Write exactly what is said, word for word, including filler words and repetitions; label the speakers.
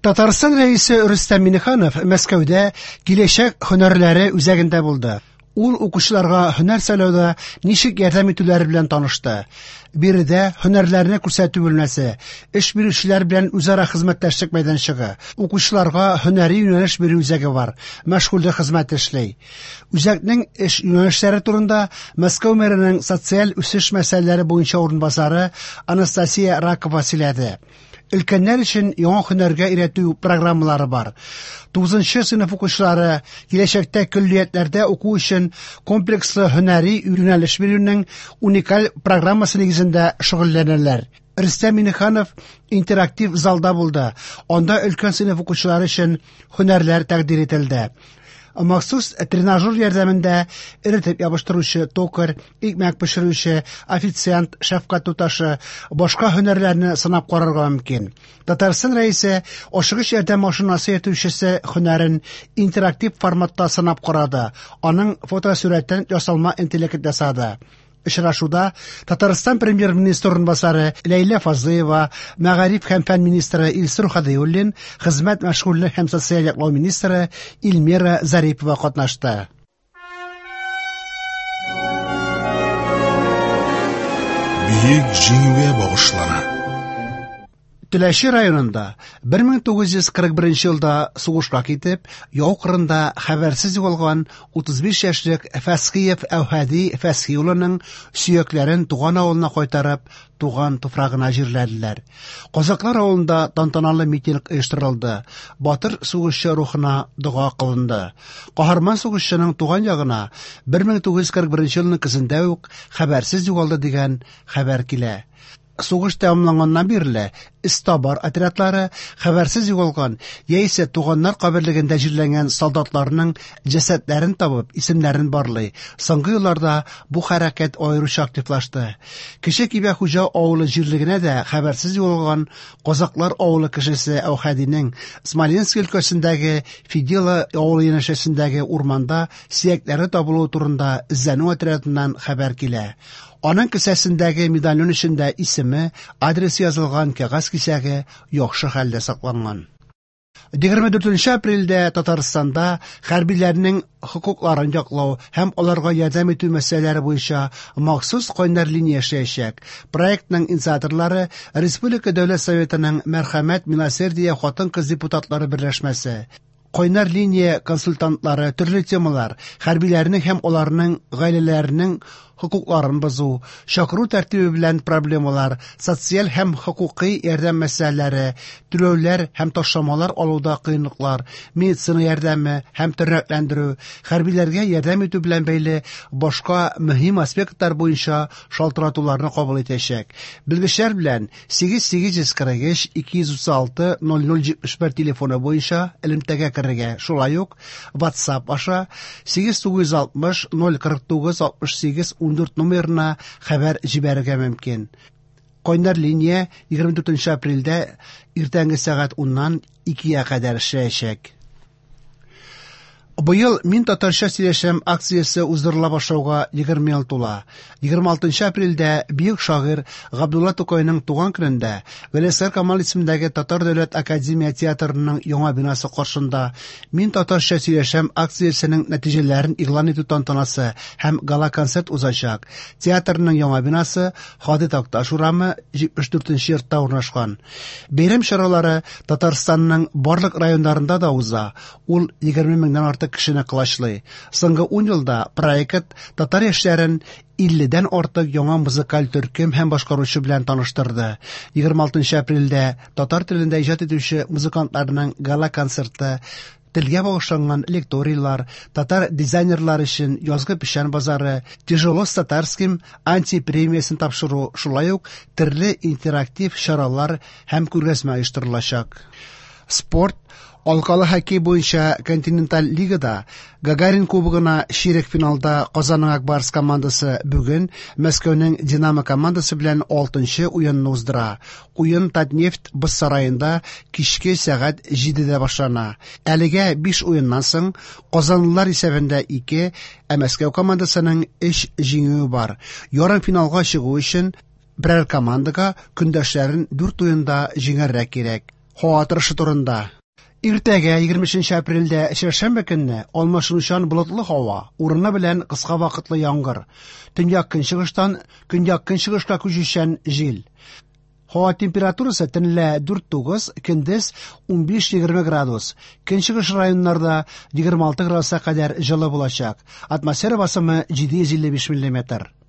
Speaker 1: Татарстан рәисе Рөстәм Миңнеханов Мәскәүдә киләчәк һөнәрләре үзәгендә булды. Ул укучыларга һөнәр сайлауда ничек ярдәм итүләре белән танышты. Биредә һөнәрләрне күрсәтү бүлмәсе, эш бирүчеләр белән үзара хезмәттәшлек мәйданчыгы, укучыларга һөнәри юнәлеш бирү үзәге бар, мәшгульлек хезмәте эшли. Үзәкнең эш юнәлешләре турында Мәскәү мэрының социаль үсеш мәсьәләләре буенча урынбасары Анастасия Ракова сөйләде. Өлкәннәр өчен яңа һөнәргә өйрәтү программалары бар. тугызынчы сыйныф укучылары киләчәктә көллиятләрдә уку өчен комплекслы һөнәри юнәлеш бирүнең уникаль программасы нигезендә шөгыльләнәләр. Рөстәм Миңнеханов интерактив залда булды. Анда өлкән сыйныф укучылары өчен һөнәрләр тәкъдим ителде. Махсус тренажер ярдәмендә эретеп ябыштыручы, токар, икмәк пешерүче, официант, шәфкать туташы, башка һөнәрләрне сынап карарга мөмкин. Татарстан рәисе ашыгыч ярдәм машинасы йөртүчесе һөнәрен интерактив форматта сынап карады. Аның фотосурәттән ясалма интеллект ясады. Очрашуда Татарстан премьер-министры урынбасары Ләйлә Фазлыева, Мәгариф һәм фән министры Илсур Хәдиуллин, хезмәт, мәшгульлек һәм социаль яклау министры Илмира Зарипова катнашты.
Speaker 2: Бөек җиңүгә багышлана.
Speaker 1: Теләче районында бер мең тугыз йөз кырык беренче елда сугышка китеп, яу кырында хәбәрсез югалган утыз биш яшьлек Фәсхиев Әүхәди Фәсхи улының сөякләрен туган авылына кайтарып, туган туфрагына җирләделәр. Казаклар авылында тантаналы митинг оештырылды. Батыр сугышчы рухына дуга кылынды. Каһарман сугышчының туган ягына бер мең тугыз йөз кырык беренче елның көзендә үк хәбәрсез югалды дигән хәбәр килә. Сугыш тәмамланганнан бирле истабар отрядлары хәбәрсез югалган яисә туганнар каберлегендә җирләнгән солдатларның җәсәтләрен табып, исемнәрен барлый. Соңгы елларда бу хәрәкәт аеруча активлашты. Кече Кибәхуҗа авылы җирлегенә дә хәбәрсез югалган Казаклар авылы кешесе Әүхәдинең Смоленск өлкәсендәге Фидела авылы янәшәсендәге урманда сөякләре табылу турында эзләнү отрядыннан хәбәр килә. Аның кесәсендәге медальон эчендә исеме, адресы язылган кәгазь кисәге яхшы хәлдә сакланган. егерме дүртенче апрельдә Татарстанда хәрбиләрнең хокукларын яклау һәм аларга ярдәм итү мәсьәләләре буенча махсус кайнар линия эшләячәк. Проектның инициаторлары Республика Дәүләт Советының Мәрхәмәт, Милосердие хатын-кыз депутатлары берләшмәсе. Кайнар линия консультантлары төрле темалар, хәрбиләрнең һәм аларның гаиләләренең хокукларын бозу, чакыру тәртибе белән проблемалар, социаль һәм хокукый ярдәм мәсьәләләре, түләүләр һәм ташламалар алуда кыенлыклар, медицина ярдәме һәм тернәкләндерү, хәрбиләргә ярдәм итү белән бәйле башка мөһим аспектлар буенча шалтыратуларны кабул итәчәк. Белгечләр белән сигез сигез йөз кырык өч ике йөз утыз алты ноль ноль җитмеш бер телефоны буенча элемтәгә керергә. Шулай ук WhatsApp аша сигез тугыз йөз алтмыш ноль кырык тугыз алтмыш сигез ундүрт номерына хәбәр җибәрергә мөмкин. Кайнар линия егерме дүртенче апрельдә иртәнге сәгать уннан икегә кадәр эшләячәк. Быел «Мин татарча сөйләшәм» акциясе уздырыла башлауга егерме ел тула. егерме алтынчы апрельдә бөек шагыйрь Габдулла Тукайның туган көнендә Вәлисәр Камал исемендәге Татар дәүләт академия театрының яңа бинасы каршында «Мин татарча сөйләшәм» акциясенең нәтиҗәләрен игълан итү тантанасы һәм гала-концерт узачак. Театрның яңа бинасы Хады Такташ урамы җитмеш дүртенче йортта урнашкан. Бәйрәм чаралары Татарстанның барлык районнарында да уза. Ул егерме меңнән артык кешене кылачлый. Соңгы ун елда проект татар яшьләрен илледән артык яңа музыкаль төркем һәм башкаручы белән таныштырды. егерме алтынчы апрельдә татар телендә иҗат итүче музыкантларның гала-концерты, телгә багышланган лекторийлар, татар дизайнерлар өчен язгы печән базары, тяжело с татарским антипремиясын тапшыру, шулай ук төрле интерактив чаралар һәм күргәзмә оештырылачак. Спорт. Алкалы хоккей буенча континенталь лигада Гагарин кубогына ширек финалда Казанның Акбарс командасы бүген Мәскәүнең Динамо командасы белән алтынчы уенны уздыра. Уен Татнефть боз сараенда кичке сәгать җидедә башлана. Әлегә биш уеннан соң казанлылар исәбендә ике, ә Мәскәү командасының өч җиңүе бар. Ярым финалга чыгу өчен берәр командага көндәшләрен дүрт уенда җиңәргә кирәк. Һава торышы турында. Иртәгә егерменче апрельдә чәршәмбе көнне алмашынучан болытлы һава, урыны белән кыска вакытлы яңгыр. Төньяк көнчыгыштан көньяк көнчыгышка күчүчән җил. Һава температурасы төнлә дүрт-тугыз, көндез унбиш-егерме градус. Көнчыгыш районнарда егерме алты градуска кадәр җылы булачак. Атмосфера басымы җиде йөз илле биш миллиметр.